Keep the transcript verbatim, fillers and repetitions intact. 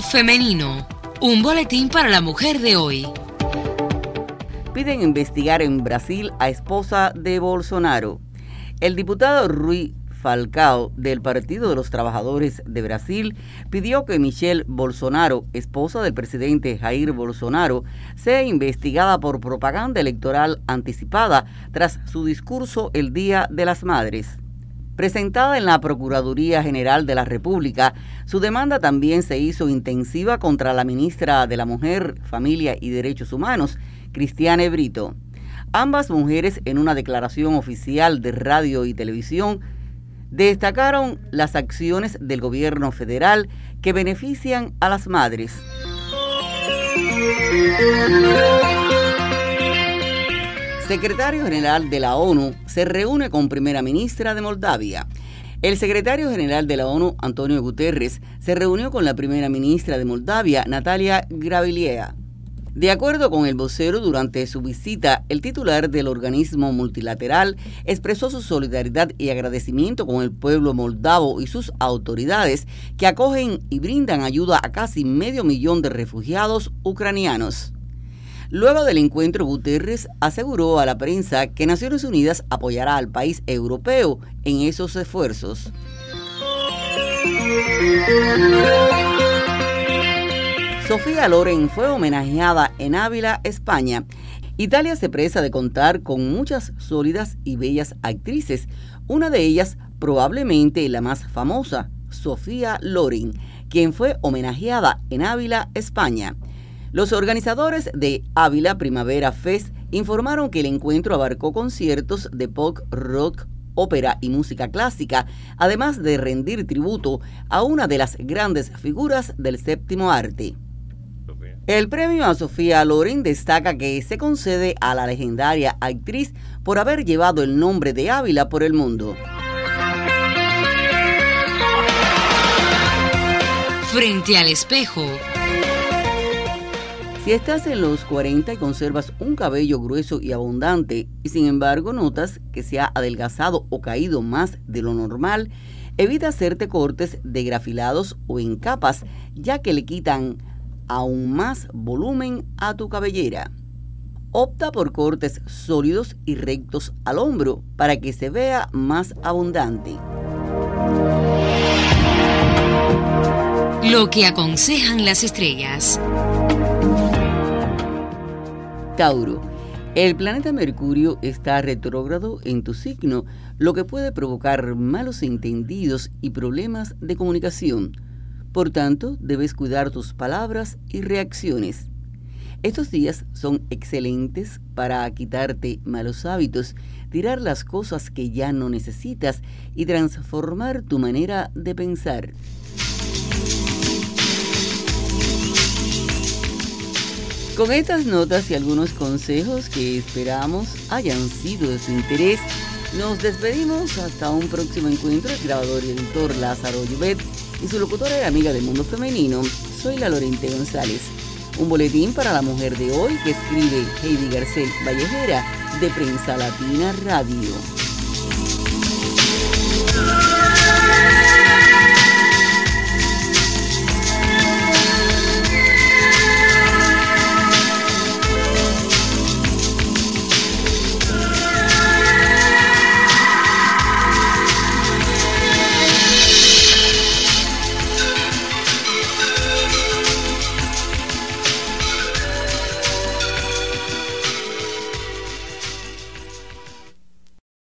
Femenino, un boletín para la mujer de hoy. Piden investigar en Brasil a esposa de Bolsonaro. El diputado Rui Falcao, del Partido de los Trabajadores de Brasil, pidió que Michelle Bolsonaro, esposa del presidente Jair Bolsonaro, sea investigada por propaganda electoral anticipada tras su discurso el Día de las Madres. Presentada en la Procuraduría General de la República, su demanda también se hizo intensiva contra la ministra de la Mujer, Familia y Derechos Humanos, Cristiane Brito. Ambas mujeres, en una declaración oficial de radio y televisión, destacaron las acciones del gobierno federal que benefician a las madres. Secretario General de la ONU se reúne con Primera Ministra de Moldavia. El secretario general de la ONU, Antonio Guterres, se reunió con la Primera Ministra de Moldavia, Natalia Gravilieva. De acuerdo con el vocero, durante su visita, el titular del organismo multilateral expresó su solidaridad y agradecimiento con el pueblo moldavo y sus autoridades que acogen y brindan ayuda a casi medio millón de refugiados ucranianos. Luego del encuentro, Guterres aseguró a la prensa que Naciones Unidas apoyará al país europeo en esos esfuerzos. Sofía Loren fue homenajeada en Ávila, España. Italia se presta de contar con muchas sólidas y bellas actrices, una de ellas probablemente la más famosa, Sofía Loren, quien fue homenajeada en Ávila, España. Los organizadores de Ávila Primavera Fest informaron que el encuentro abarcó conciertos de pop, rock, ópera y música clásica, además de rendir tributo a una de las grandes figuras del séptimo arte. El premio a Sofía Loren destaca que se concede a la legendaria actriz por haber llevado el nombre de Ávila por el mundo. Frente al espejo. Si estás en los cuarenta y conservas un cabello grueso y abundante y sin embargo notas que se ha adelgazado o caído más de lo normal, evita hacerte cortes degrafilados o en capas, ya que le quitan aún más volumen a tu cabellera. Opta por cortes sólidos y rectos al hombro para que se vea más abundante. Lo que aconsejan las estrellas. Tauro, el planeta Mercurio está retrógrado en tu signo, lo que puede provocar malos entendidos y problemas de comunicación. Por tanto, debes cuidar tus palabras y reacciones. Estos días son excelentes para quitarte malos hábitos, tirar las cosas que ya no necesitas y transformar tu manera de pensar. Con estas notas y algunos consejos que esperamos hayan sido de su interés, nos despedimos hasta un próximo encuentro. El grabador y editor Lázaro Llobet y su locutora y amiga del mundo femenino, soy la Lorente González. Un boletín para la mujer de hoy que escribe Heidi Garcel Vallejera de Prensa Latina Radio.